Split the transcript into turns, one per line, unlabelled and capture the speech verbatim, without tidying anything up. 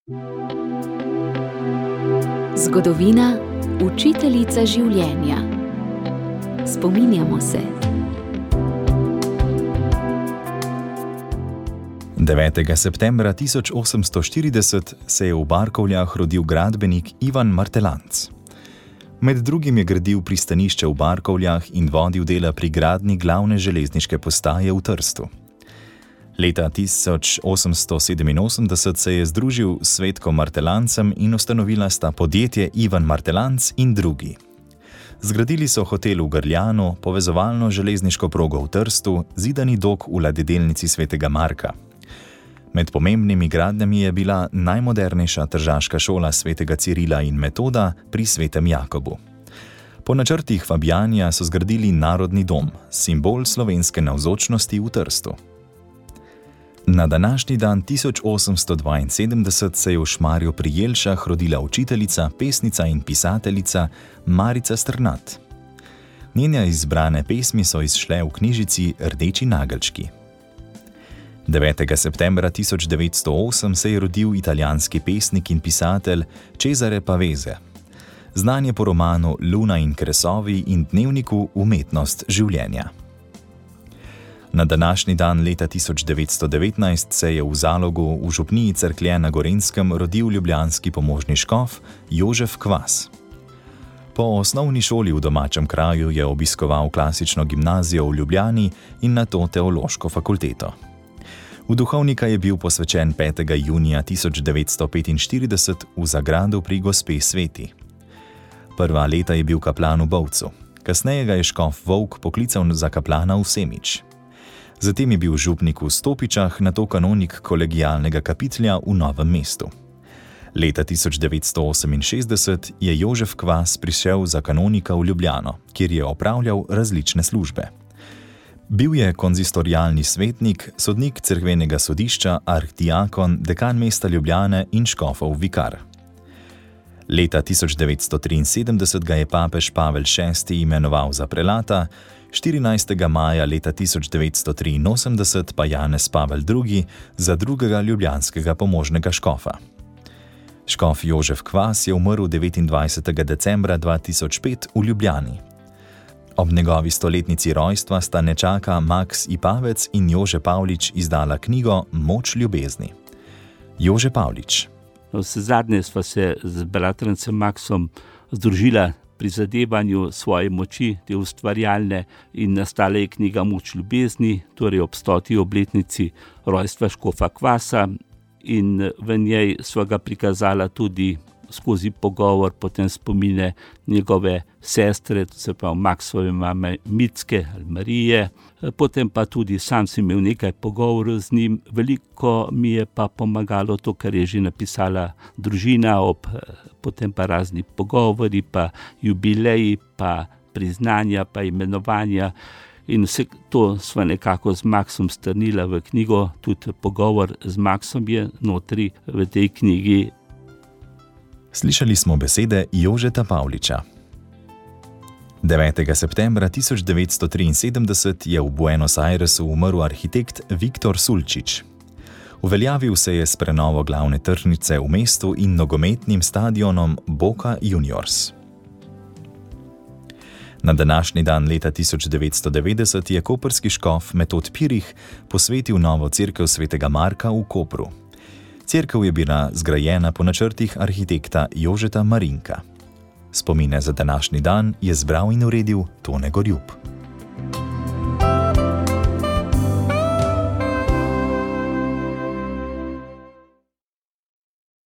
Zgodovina, učiteljica življenja. Spominjamo se.
devetega septembra tisoč osemsto štirideset se je v Barkovljah rodil gradbenik Ivan Martelanc. Med drugim je gradil pristanišče v Barkovljah in vodil dela pri gradnji glavne železniške postaje v Trstu. Leta tisoč osemsto sedeminosemdeset se je združil s Svetkom Martelancem in ustanovila sta podjetje Ivan Martelanc in drugi. Zgradili so hotel v Grljanu, povezovalno železniško progo v Trstu, zidani dok v ladjedelnici Svetega Marka. Med pomembnimi gradnjami je bila najmodernejša tržaška šola Svetega Cirila in Metoda pri Svetem Jakobu. Po načrtih Fabijanja so zgradili Narodni dom, simbol slovenske navzočnosti v Trstu. Na današnji dan tisoč osemsto dvainsedemdeset se je v Šmarju pri Jelšah rodila učiteljica, pesnica in pisateljica Marica Strnad. Njene izbrane pesmi so izšle v knjižici Rdeči nageljčki. devetega septembra tisoč devetsto osem se je rodil italijanski pesnik in pisatelj Cesare Pavese. Znan je po romanu Luna in kresovi in dnevniku Umetnost življenja. Na današnji dan leta tisoč devetsto devetnajst se je v Zalogu v župniji Cerklje na Gorenjskem rodil ljubljanski pomožni škof Jožef Kvas. Po osnovni šoli v domačem kraju je obiskoval klasično gimnazijo v Ljubljani in nato teološko fakulteto. V duhovnika je bil posvečen petega junija tisoč devetsto petinštirideset v Zagradu pri Gospe Sveti. Prva leta je bil kaplan v Bovcu, kasneje ga je škof Volk poklical za kaplana v Semič. Zatem je bil župnik v Stopičah, nato kanonik kolegialnega kapitlja v Novem mestu. Leta tisoč devetsto oseminšestdeset je Jožef Kvas prišel za kanonika v Ljubljano, kjer je opravljal različne službe. Bil je konzistorialni svetnik, sodnik cerkvenega sodišča, arhdiakon, dekan mesta Ljubljane in škofov vikar. Leta tisoč devetsto triinsedemdeset ga je papež Pavel šesti imenoval za prelata, štirinajstega maja leta tisoč devetsto triinosemdeset pa Janez Pavel drugi za drugega ljubljanskega pomožnega škofa. Škof Jožef Kvas je umrl devetindvajsetega decembra dva tisoč pet v Ljubljani. Ob njegovi stoletnici rojstva sta nečaka Maks Ipavec in Jože Pavlič izdala knjigo Moč ljubezni. Jože Pavlič.
Vsezadnje sva se z bratrancem Maksom združila pri zadevanju svoje moči, te ustvarjalne, in nastala je knjiga Moč ljubezni, torej ob stoti obletnici rojstva škofa Kvasa, in v njej sva ga prikazala tudi skozi pogovor, potem spomine njegove sestre, to se pravi Maksove mame Micke ali Marije, potem pa tudi sam sem imel nekaj pogovorov z njim, veliko mi je pa pomagalo to, kar je že napisala družina, ob, potem pa razni pogovori, pa jubileji, pa priznanja, pa imenovanja, in vse to sva nekako z Maksom strnila v knjigo, tudi pogovor z Maksom je notri v tej knjigi.
Slišali smo besede Jožeta Pavliča. devetega septembra tisoč devetsto triinsedemdeset je v Buenos Airesu umrl arhitekt Viktor Sulčić. Uveljavil se je s prenovo glavne tržnice v mestu in nogometnim stadionom Boca Juniors. Na današnji dan leta tisoč devetsto devetdeset je koprski škof Metod Pirih posvetil novo cerkev Svetega Marka v Kopru. Cerkev je bila zgrajena po načrtih arhitekta Jožeta Marinka. Spomine za današnji dan je zbral in uredil Tone Gorjup.